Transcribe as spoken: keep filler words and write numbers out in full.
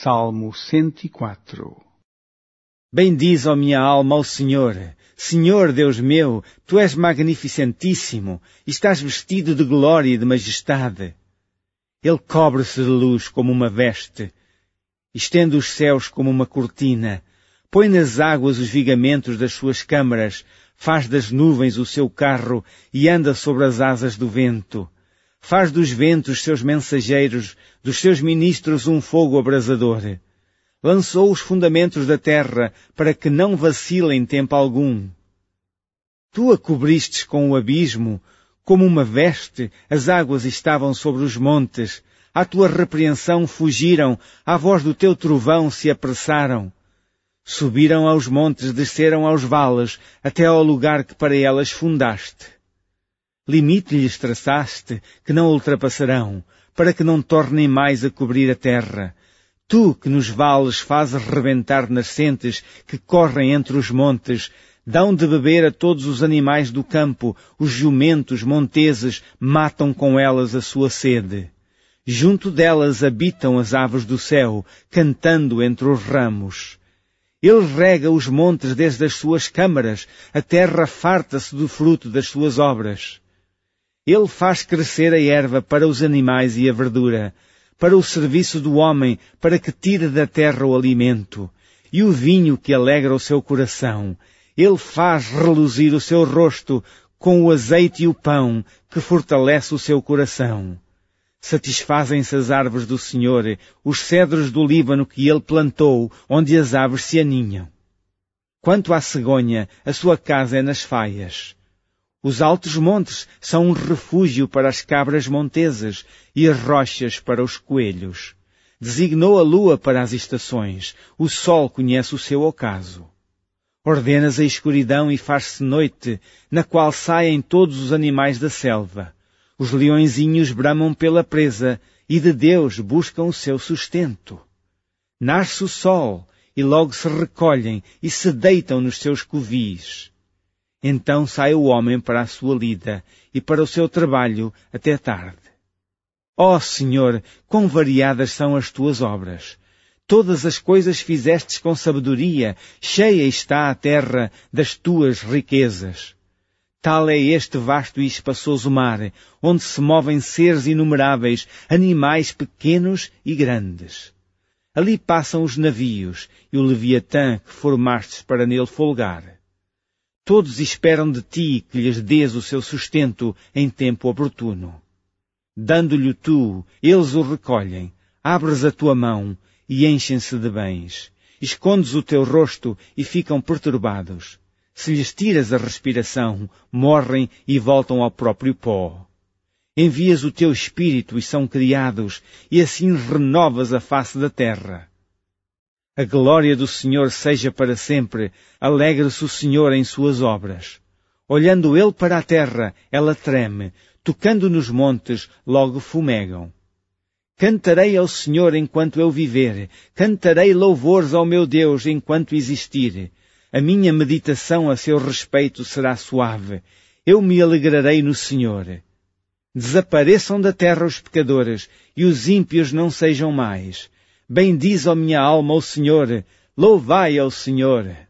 Salmo cento e quatro. Bendiz, ó minha alma, ao Senhor. Senhor Deus meu, Tu és magnificentíssimo, e estás vestido de glória e de majestade. Ele cobre-se de luz como uma veste, estende os céus como uma cortina, põe nas águas os vigamentos das suas câmaras, faz das nuvens o seu carro e anda sobre as asas do vento. Faz dos ventos seus mensageiros, dos seus ministros um fogo abrasador. Lançou os fundamentos da terra para que não vacile em tempo algum. Tu a cobristes com o abismo, como uma veste, as águas estavam sobre os montes. À tua repreensão fugiram, à voz do teu trovão se apressaram. Subiram aos montes, desceram aos vales, até ao lugar que para elas fundaste. Limite lhes traçaste, que não ultrapassarão, para que não tornem mais a cobrir a terra. Tu, que nos vales fazes rebentar nascentes, que correm entre os montes, dão de beber a todos os animais do campo, os jumentos monteses matam com elas a sua sede. Junto delas habitam as aves do céu, cantando entre os ramos. Ele rega os montes desde as suas câmaras, a terra farta-se do fruto das suas obras. Ele faz crescer a erva para os animais e a verdura, para o serviço do homem, para que tire da terra o alimento, e o vinho que alegra o seu coração. Ele faz reluzir o seu rosto com o azeite e o pão, que fortalece o seu coração. Satisfazem-se as árvores do Senhor, os cedros do Líbano que ele plantou, onde as aves se aninham. Quanto à cegonha, a sua casa é nas faias. Os altos montes são um refúgio para as cabras montesas e as rochas para os coelhos. Designou a lua para as estações, o sol conhece o seu ocaso. Ordenas a escuridão e faz-se noite, na qual saem todos os animais da selva. Os leõezinhos bramam pela presa e de Deus buscam o seu sustento. Nasce o sol e logo se recolhem e se deitam nos seus covis. Então sai o homem para a sua lida e para o seu trabalho até tarde. Ó Senhor, quão variadas são as tuas obras! Todas as coisas fizestes com sabedoria, cheia está a terra das tuas riquezas. Tal é este vasto e espaçoso mar, onde se movem seres inumeráveis, animais pequenos e grandes. Ali passam os navios e o Leviatã que formastes para nele folgar. Todos esperam de ti que lhes dês o seu sustento em tempo oportuno. Dando-lhe tu, eles o recolhem, abres a tua mão e enchem-se de bens. Escondes o teu rosto e ficam perturbados. Se lhes tiras a respiração, morrem e voltam ao próprio pó. Envias o teu espírito e são criados, e assim renovas a face da terra. A glória do Senhor seja para sempre, alegre-se o Senhor em suas obras. Olhando ele para a terra, ela treme, tocando nos montes, logo fumegam. Cantarei ao Senhor enquanto eu viver, cantarei louvores ao meu Deus enquanto existir. A minha meditação a seu respeito será suave, eu me alegrarei no Senhor. Desapareçam da terra os pecadores, e os ímpios não sejam mais. Bendiz, ó minha alma, ao Senhor, louvai ao Senhor.